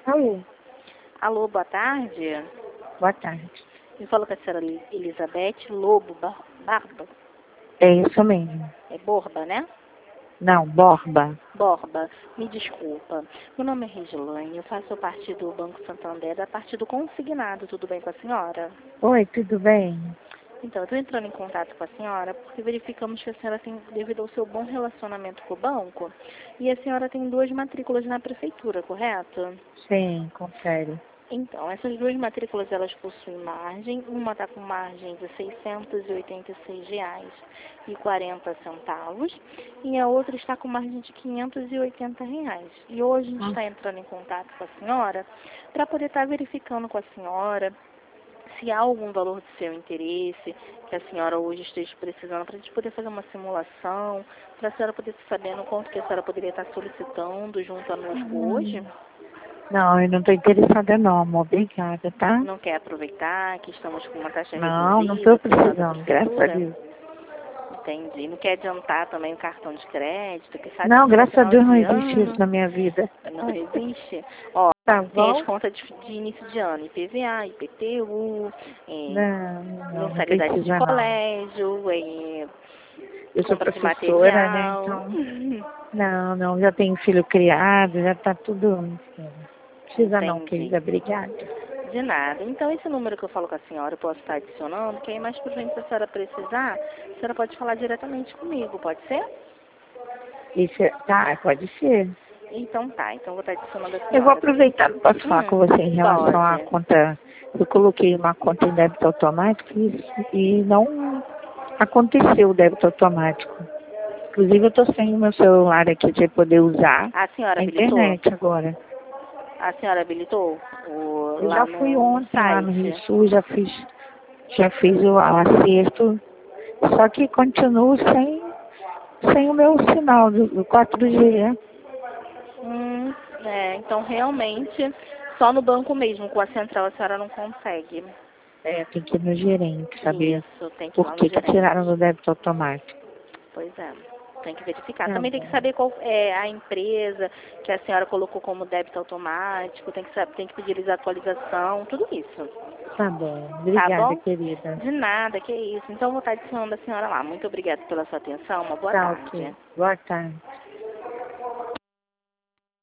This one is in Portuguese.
Alô, Alô, boa tarde. boa tarde. Me fala com a senhora Elizabeth Lobo Barba. É isso mesmo. É Borba, né? Não, Borba. Borba. Me desculpa. Meu nome é Regilaine, eu faço parte do Banco Santander, da parte do consignado. Tudo bem com a senhora? Oi, tudo bem? Então, eu estou entrando em contato com a senhora porque verificamos que a senhora tem, devido ao seu bom relacionamento com o banco, e a senhora tem 2 matrículas na prefeitura, correto? Sim, confere. Então, essas 2 matrículas, elas possuem margem. Uma está com margem de R$ 686,40 e a outra está com margem de R$ 580. E hoje a gente está entrando em contato com a senhora para poder estar verificando com a senhora se há algum valor de seu interesse que a senhora hoje esteja precisando, para a gente poder fazer uma simulação, para a senhora poder estar sabendo quanto que a senhora poderia estar solicitando junto a nós hoje. Não, eu não estou interessada não, amor. Obrigada, tá? Não quer aproveitar que estamos com uma taxa Não estou reduzida por causa da precisando, graças a prefeitura? Deus. Entendi. Não quer adiantar também o cartão de crédito, que sabe Não, que no graças a final Deus não de existe isso ano na minha vida. não existe. Ó, Tá tem as bom? contas de início de ano, IPVA, IPTU, Não mensalidade de precisa não. colégio, Eu sou compra de professora, né, material. então... Não, já tenho filho criado, já tá tudo... Não precisa não, Entendi. querida, obrigada. De nada. Então, esse número que eu falo com a senhora, eu posso estar adicionando, que aí mais por frente, se a senhora precisar, a senhora pode falar diretamente comigo, pode ser? Isso, tá, pode ser. Então tá, então eu vou estar adicionando a Eu vou senhora. aproveitar, posso falar com você em relação à Pode. conta. Eu coloquei uma conta em débito automático e não aconteceu o débito automático. Inclusive, eu estou sem o meu celular aqui para poder usar A senhora a habilitou? internet agora. A senhora habilitou Eu lá já fui no ontem lá no Rio site? Sul, já fiz o acerto, só que continuo sem o meu sinal do 4G. Então realmente só no banco mesmo, com a central a senhora não consegue. Tem que ir no gerente, saber Isso, tem que ir por lá no que tiraram gerente. do débito automático. Pois é, tem que verificar. Tá Também tem que bom. saber qual é a empresa que a senhora colocou como débito automático, tem que saber, tem que pedir eles a atualização, tudo isso. Tá bom. Tá Obrigada, bom? querida. De nada, que isso. Então eu vou estar adicionando a senhora lá. Muito obrigada pela sua atenção, uma boa Tá ok. tarde. Boa tarde.